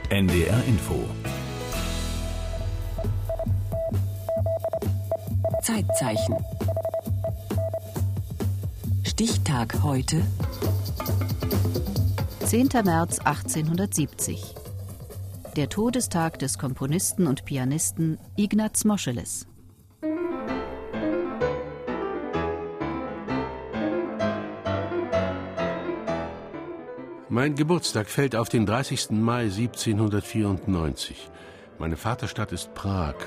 NDR Info. Zeitzeichen. Stichtag heute. 10. März 1870. Der Todestag des Komponisten und Pianisten Ignaz Moscheles. Mein Geburtstag fällt auf den 30. Mai 1794. Meine Vaterstadt ist Prag.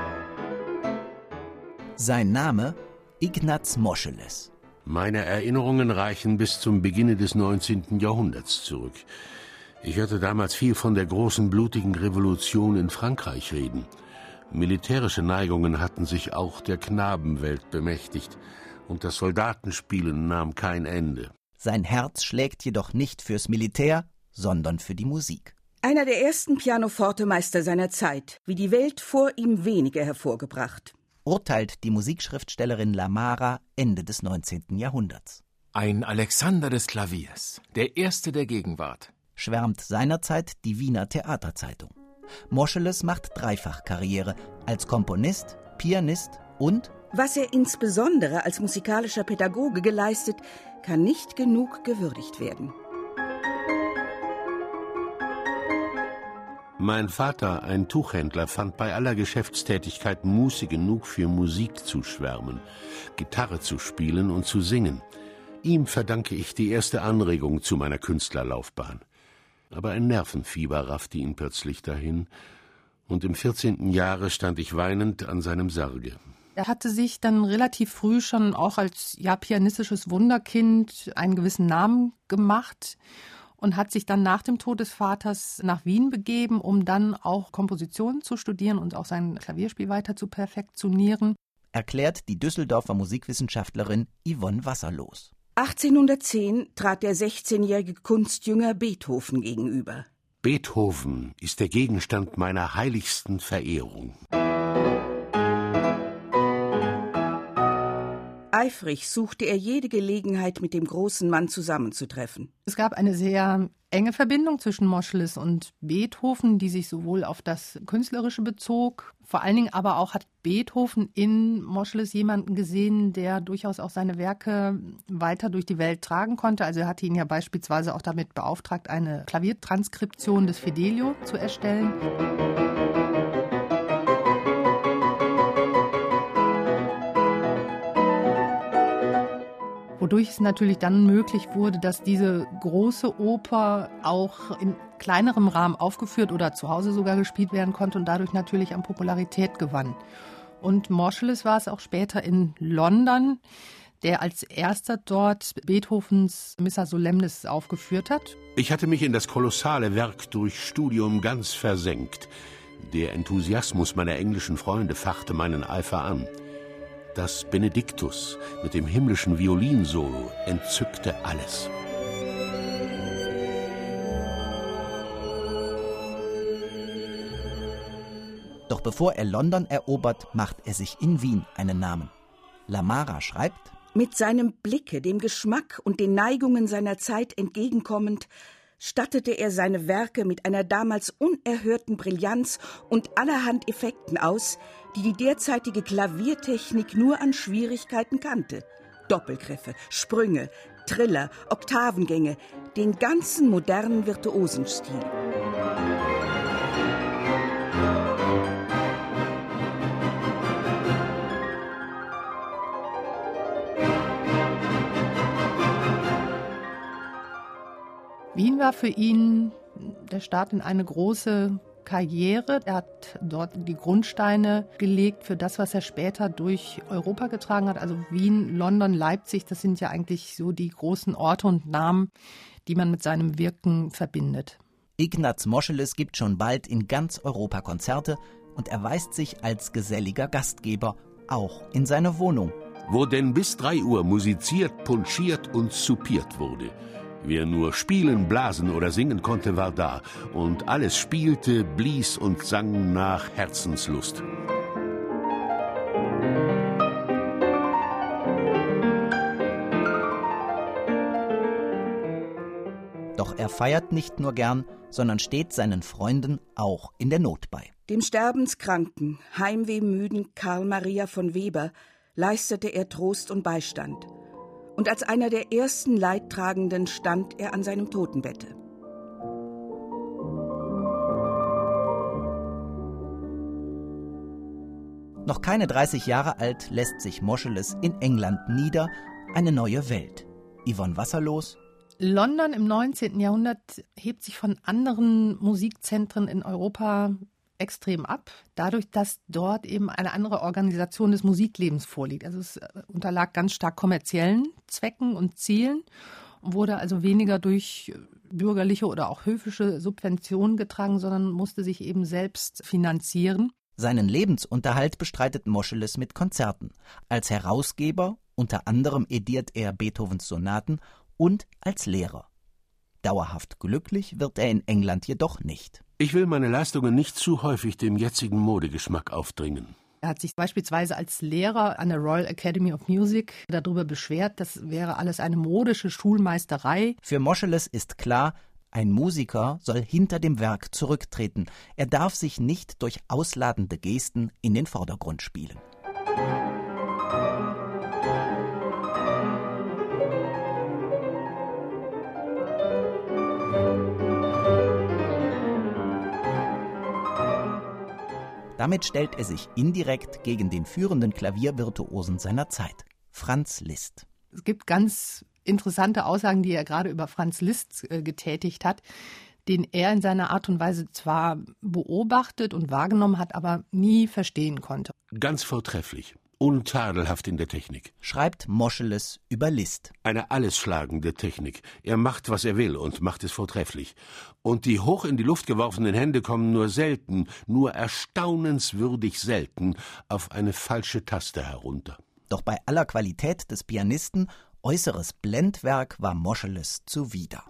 Sein Name Ignaz Moscheles. Meine Erinnerungen reichen bis zum Beginne des 19. Jahrhunderts zurück. Ich hörte damals viel von der großen blutigen Revolution in Frankreich reden. Militärische Neigungen hatten sich auch der Knabenwelt bemächtigt, und das Soldatenspielen nahm kein Ende. Sein Herz schlägt jedoch nicht fürs Militär, sondern für die Musik. Einer der ersten Pianoforte-Meister seiner Zeit, wie die Welt vor ihm wenige hervorgebracht. Urteilt die Musikschriftstellerin Lamara Ende des 19. Jahrhunderts. Ein Alexander des Klaviers, der erste der Gegenwart. Schwärmt seinerzeit die Wiener Theaterzeitung. Moscheles macht dreifach Karriere als Komponist, Pianist und... Was er insbesondere als musikalischer Pädagoge geleistet, kann nicht genug gewürdigt werden. Mein Vater, ein Tuchhändler, fand bei aller Geschäftstätigkeit Muße genug für Musik zu schwärmen, Gitarre zu spielen und zu singen. Ihm verdanke ich die erste Anregung zu meiner Künstlerlaufbahn. Aber ein Nervenfieber raffte ihn plötzlich dahin, und im 14. Jahre stand ich weinend an seinem Sarge. Er hatte sich dann relativ früh schon auch als pianistisches Wunderkind einen gewissen Namen gemacht und hat sich dann nach dem Tod des Vaters nach Wien begeben, um dann auch Komposition zu studieren und auch sein Klavierspiel weiter zu perfektionieren. Erklärt die Düsseldorfer Musikwissenschaftlerin Yvonne Wasserlos. 1810 trat der 16-jährige Kunstjünger Beethoven gegenüber. Beethoven ist der Gegenstand meiner heiligsten Verehrung. Eifrig suchte er jede Gelegenheit, mit dem großen Mann zusammenzutreffen. Es gab eine sehr enge Verbindung zwischen Moscheles und Beethoven, die sich sowohl auf das Künstlerische bezog, vor allen Dingen aber auch hat Beethoven in Moscheles jemanden gesehen, der durchaus auch seine Werke weiter durch die Welt tragen konnte. Also er hatte ihn ja beispielsweise auch damit beauftragt, eine Klaviertranskription des Fidelio zu erstellen. Wodurch es natürlich dann möglich wurde, dass diese große Oper auch in kleinerem Rahmen aufgeführt oder zu Hause sogar gespielt werden konnte und dadurch natürlich an Popularität gewann. Und Moscheles war es auch später in London, der als erster dort Beethovens Missa Solemnis aufgeführt hat. Ich hatte mich in das kolossale Werk durch Studium ganz versenkt. Der Enthusiasmus meiner englischen Freunde fachte meinen Eifer an. Das Benediktus mit dem himmlischen Violinsolo entzückte alles. Doch bevor er London erobert, macht er sich in Wien einen Namen. Lamara schreibt: Mit seinem Blicke, dem Geschmack und den Neigungen seiner Zeit entgegenkommend, stattete er seine Werke mit einer damals unerhörten Brillanz und allerhand Effekten aus, die die derzeitige Klaviertechnik nur an Schwierigkeiten kannte. Doppelgriffe, Sprünge, Triller, Oktavengänge, den ganzen modernen Virtuosenstil. Wien war für ihn der Start in eine große Karriere. Er hat dort die Grundsteine gelegt für das, was er später durch Europa getragen hat. Also Wien, London, Leipzig, das sind ja eigentlich so die großen Orte und Namen, die man mit seinem Wirken verbindet. Ignaz Moscheles gibt schon bald in ganz Europa Konzerte und erweist sich als geselliger Gastgeber, auch in seiner Wohnung. Wo denn bis 3 Uhr musiziert, punchiert und soupiert wurde. Wer nur spielen, blasen oder singen konnte, war da. Und alles spielte, blies und sang nach Herzenslust. Doch Doch er feiert nicht nur gern, sondern steht seinen Freunden auch in der Not bei. Dem sterbenskranken, heimwehmüden Karl Maria von Weber leistete er Trost und Beistand. Und als einer der ersten Leidtragenden stand er an seinem Totenbette. Noch keine 30 Jahre alt lässt sich Moscheles in England nieder, eine neue Welt. Yvonne Wasserlos. London im 19. Jahrhundert hebt sich von anderen Musikzentren in Europa extrem ab, dadurch, dass dort eben eine andere Organisation des Musiklebens vorliegt. Also es unterlag ganz stark kommerziellen Zwecken und Zielen und wurde also weniger durch bürgerliche oder auch höfische Subventionen getragen, sondern musste sich eben selbst finanzieren. Seinen Lebensunterhalt bestreitet Moscheles mit Konzerten. Als Herausgeber, unter anderem ediert er Beethovens Sonaten, und als Lehrer. Dauerhaft glücklich wird er in England jedoch nicht. Ich will meine Leistungen nicht zu häufig dem jetzigen Modegeschmack aufdringen. Er hat sich beispielsweise als Lehrer an der Royal Academy of Music darüber beschwert, das wäre alles eine modische Schulmeisterei. Für Moscheles ist klar, ein Musiker soll hinter dem Werk zurücktreten. Er darf sich nicht durch ausladende Gesten in den Vordergrund spielen. Damit stellt er sich indirekt gegen den führenden Klaviervirtuosen seiner Zeit, Franz Liszt. Es gibt ganz interessante Aussagen, die er gerade über Franz Liszt getätigt hat, den er in seiner Art und Weise zwar beobachtet und wahrgenommen hat, aber nie verstehen konnte. Ganz vortrefflich, untadelhaft in der Technik. Schreibt Moscheles über Liszt. Eine allesschlagende Technik. Er macht, was er will und macht es vortrefflich. Und die hoch in die Luft geworfenen Hände kommen nur selten, nur erstaunenswürdig selten auf eine falsche Taste herunter. Doch bei aller Qualität des Pianisten, äußeres Blendwerk war Moscheles zuwider.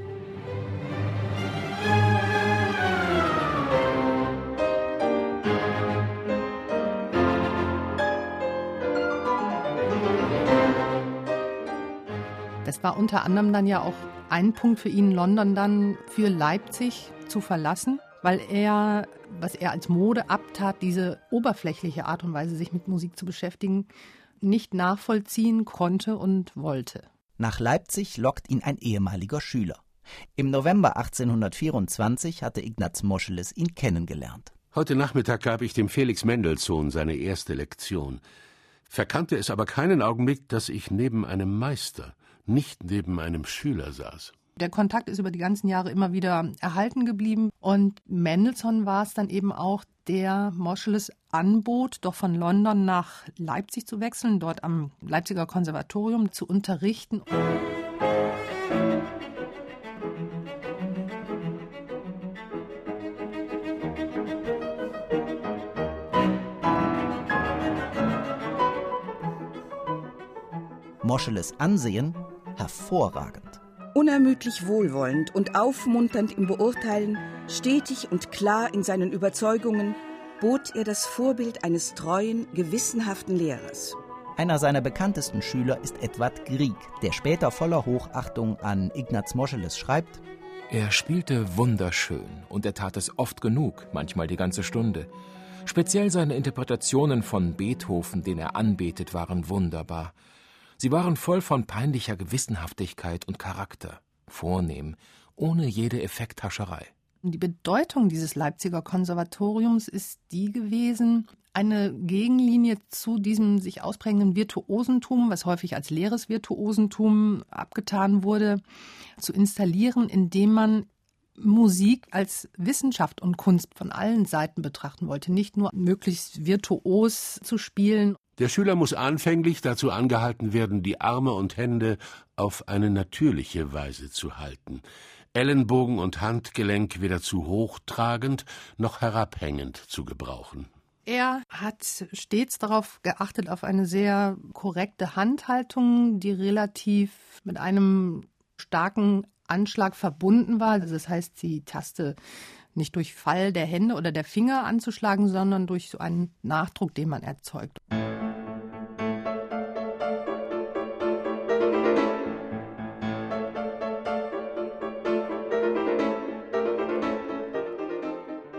Das war unter anderem dann ja auch ein Punkt für ihn, London dann für Leipzig zu verlassen, weil er, was er als Mode abtat, diese oberflächliche Art und Weise, sich mit Musik zu beschäftigen, nicht nachvollziehen konnte und wollte. Nach Leipzig lockt ihn ein ehemaliger Schüler. Im November 1824 hatte Ignaz Moscheles ihn kennengelernt. Heute Nachmittag gab ich dem Felix Mendelssohn seine erste Lektion. Verkannte es aber keinen Augenblick, dass ich neben einem Meister, nicht neben einem Schüler saß. Der Kontakt ist über die ganzen Jahre immer wieder erhalten geblieben und Mendelssohn war es dann eben auch, der Moscheles anbot, doch von London nach Leipzig zu wechseln, dort am Leipziger Konservatorium zu unterrichten. Moscheles Ansehen hervorragend. Unermüdlich wohlwollend und aufmunternd im Beurteilen, stetig und klar in seinen Überzeugungen, bot er das Vorbild eines treuen, gewissenhaften Lehrers. Einer seiner bekanntesten Schüler ist Edvard Grieg, der später voller Hochachtung an Ignaz Moscheles schreibt: Er spielte wunderschön und er tat es oft genug, manchmal die ganze Stunde. Speziell seine Interpretationen von Beethoven, den er anbetet, waren wunderbar. Sie waren voll von peinlicher Gewissenhaftigkeit und Charakter, vornehm, ohne jede Effekthascherei. Die Bedeutung dieses Leipziger Konservatoriums ist die gewesen, eine Gegenlinie zu diesem sich ausprägenden Virtuosentum, was häufig als leeres Virtuosentum abgetan wurde, zu installieren, indem man Musik als Wissenschaft und Kunst von allen Seiten betrachten wollte, nicht nur möglichst virtuos zu spielen. Der Schüler muss anfänglich dazu angehalten werden, die Arme und Hände auf eine natürliche Weise zu halten, Ellenbogen und Handgelenk weder zu hoch tragend noch herabhängend zu gebrauchen. Er hat stets darauf geachtet, auf eine sehr korrekte Handhaltung, die relativ mit einem starken Anschlag verbunden war. Also das heißt, die Taste nicht durch Fall der Hände oder der Finger anzuschlagen, sondern durch so einen Nachdruck, den man erzeugt.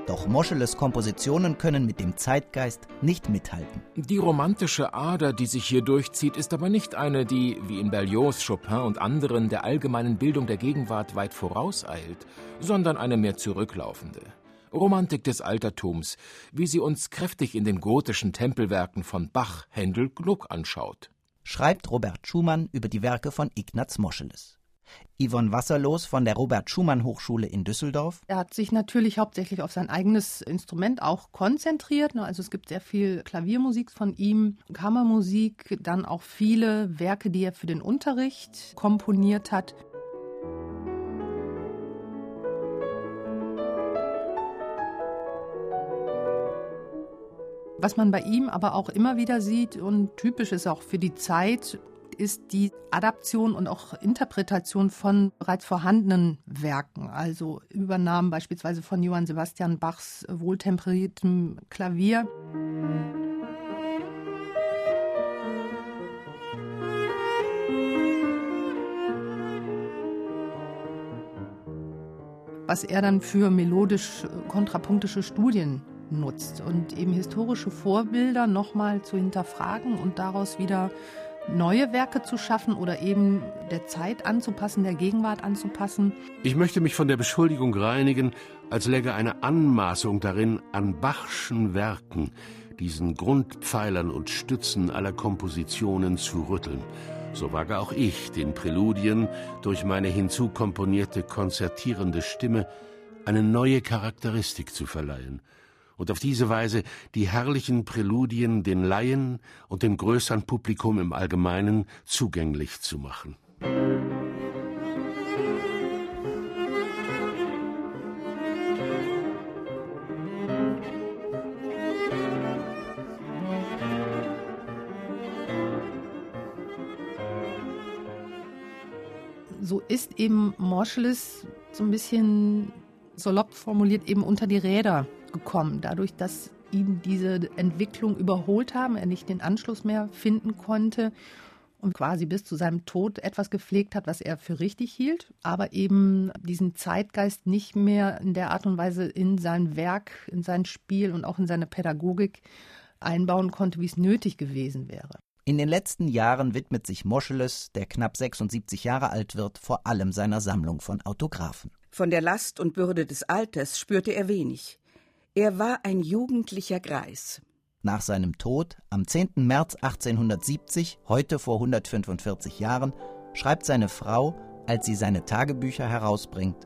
Doch Moscheles Kompositionen können mit dem Zeitgeist nicht mithalten. Die romantische Ader, die sich hier durchzieht, ist aber nicht eine, die, wie in Berlioz, Chopin und anderen, der allgemeinen Bildung der Gegenwart weit vorauseilt, sondern eine mehr zurücklaufende. Romantik des Altertums, wie sie uns kräftig in den gotischen Tempelwerken von Bach, Händel, Gluck anschaut. Schreibt Robert Schumann über die Werke von Ignaz Moscheles. Yvonne Wasserlos von der Robert-Schumann-Hochschule in Düsseldorf. Er hat sich natürlich hauptsächlich auf sein eigenes Instrument auch konzentriert. Also es gibt sehr viel Klaviermusik von ihm, Kammermusik, dann auch viele Werke, die er für den Unterricht komponiert hat. Was man bei ihm aber auch immer wieder sieht und typisch ist auch für die Zeit, ist die Adaption und auch Interpretation von bereits vorhandenen Werken, also Übernahmen beispielsweise von Johann Sebastian Bachs wohltemperiertem Klavier. Was er dann für melodisch-kontrapunktische Studien nutzt und eben historische Vorbilder nochmal zu hinterfragen und daraus wieder neue Werke zu schaffen oder eben der Zeit anzupassen, der Gegenwart anzupassen. Ich möchte mich von der Beschuldigung reinigen, als läge eine Anmaßung darin, an Bachschen Werken, diesen Grundpfeilern und Stützen aller Kompositionen zu rütteln. So wage auch ich, den Präludien durch meine hinzukomponierte konzertierende Stimme eine neue Charakteristik zu verleihen und auf diese Weise die herrlichen Präludien den Laien und dem größeren Publikum im Allgemeinen zugänglich zu machen. So ist eben Moscheles so ein bisschen salopp formuliert eben unter die Räder gekommen, dadurch, dass ihn diese Entwicklung überholt haben, er nicht den Anschluss mehr finden konnte und quasi bis zu seinem Tod etwas gepflegt hat, was er für richtig hielt, aber eben diesen Zeitgeist nicht mehr in der Art und Weise in sein Werk, in sein Spiel und auch in seine Pädagogik einbauen konnte, wie es nötig gewesen wäre. In den letzten Jahren widmet sich Moscheles, der knapp 76 Jahre alt wird, vor allem seiner Sammlung von Autographen. Von der Last und Bürde des Alters spürte er wenig. Er war ein jugendlicher Greis. Nach seinem Tod am 10. März 1870, heute vor 145 Jahren, schreibt seine Frau, als sie seine Tagebücher herausbringt: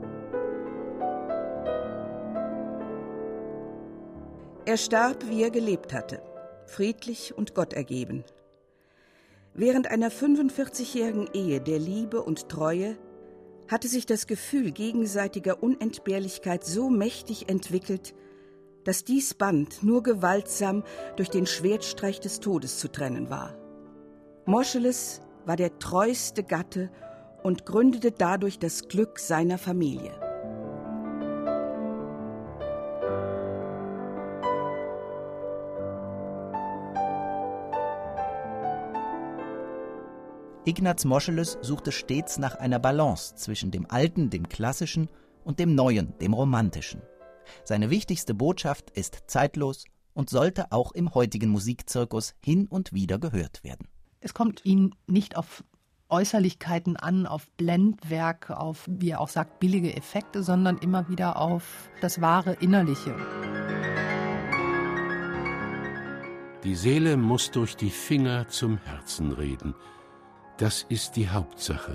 Er starb, wie er gelebt hatte, friedlich und gottergeben. Während einer 45-jährigen Ehe der Liebe und Treue hatte sich das Gefühl gegenseitiger Unentbehrlichkeit so mächtig entwickelt, dass dies Band nur gewaltsam durch den Schwertstreich des Todes zu trennen war. Moscheles war der treueste Gatte und gründete dadurch das Glück seiner Familie. Ignaz Moscheles suchte stets nach einer Balance zwischen dem Alten, dem Klassischen und dem Neuen, dem Romantischen. Seine wichtigste Botschaft ist zeitlos und sollte auch im heutigen Musikzirkus hin und wieder gehört werden. Es kommt ihm nicht auf Äußerlichkeiten an, auf Blendwerk, auf, wie er auch sagt, billige Effekte, sondern immer wieder auf das wahre Innerliche. Die Seele muss durch die Finger zum Herzen reden. Das ist die Hauptsache.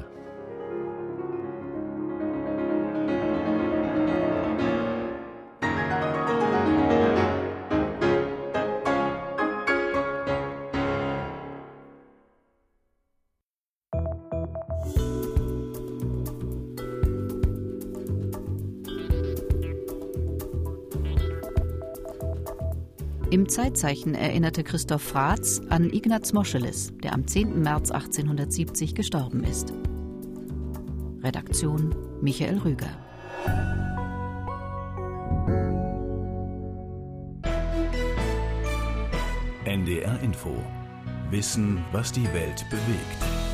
Im Zeitzeichen erinnerte Christoph Fraatz an Ignaz Moscheles, der am 10. März 1870 gestorben ist. Redaktion Michael Rüger. NDR Info. Wissen, was die Welt bewegt.